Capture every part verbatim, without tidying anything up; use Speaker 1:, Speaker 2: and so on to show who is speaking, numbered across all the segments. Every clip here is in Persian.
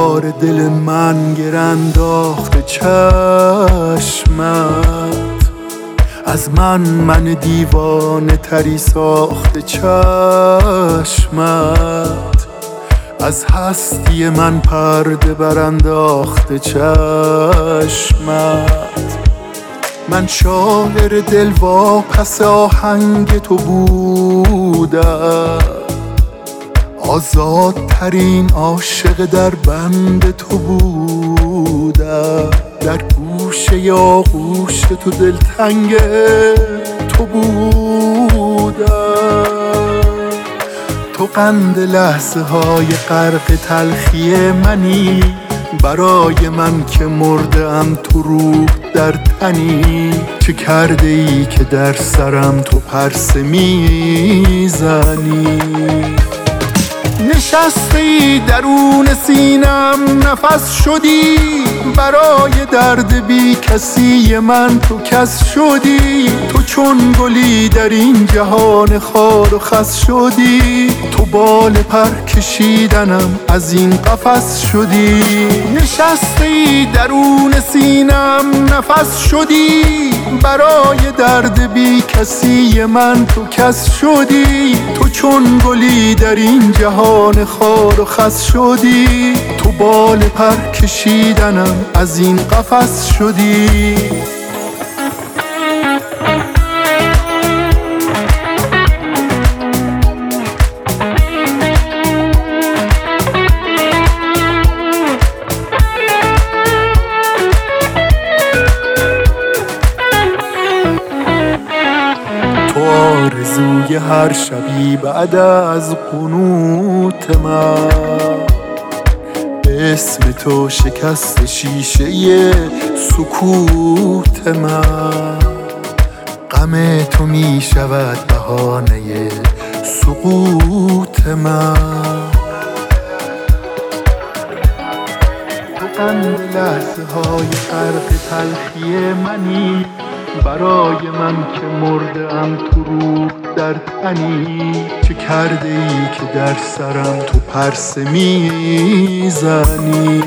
Speaker 1: بار دل من گر انداخته چشمت، از من من دیوانه تری ساخته چشمت، از هستی من پرده برانداخته چشمت. من شاعر دل واپس آهنگ تو بودم، آزادترین عاشق در بند تو بودم، در گوشه آغوش تو دلتنگ تو بودم. تو قند لحظه های غرق تلخی منی، برای من که مرده ام تو روح در تنی. چه کرده ای که در سرم تو پرسه میزنی؟ نشسته ای درون سینم نفس شدی، برای درد بی کسی من تو کس شدی. تو چون گلی در این جهان خار و خس شدی، تو بال پر کشیدنم از این قفس شدی. نشسته ای درون سینم نفس شدی، برای درد بی کسی من تو کس شدی. تو چون گلی در این جهان خار و خس شدی، تو بال پر کشیدنم از این قفس شدی. آرزوی هر شبی بعد از قنوت من، اسم تو شکست شیشه سکوت من. غم تو می شود بهانه سقوط من. تو قند لحظه های غرق تلخی منی، برای من که مرده ام تو روح در تنی. چه کرده ای که در سرم تو پرسه میزنی؟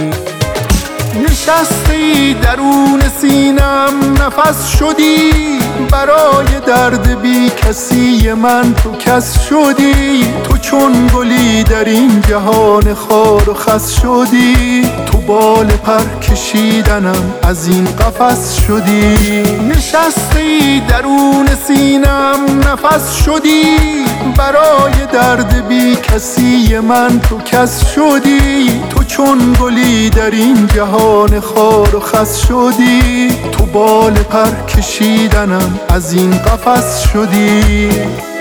Speaker 1: نشسته ای درون سینم نفس شدی، برای درد بی کسی من تو کس شدی. تو چون گلی در این جهان خار و خس شدی، تو بال پر کشیدنم از این قفس شدی. نشسته ای درون سینم نفس شدی، برای درد بی کسی من تو کس شدی. تو چون گلی در این جهان خار و خس شدی، تو بال پر کشیدنم از این قفس شدی.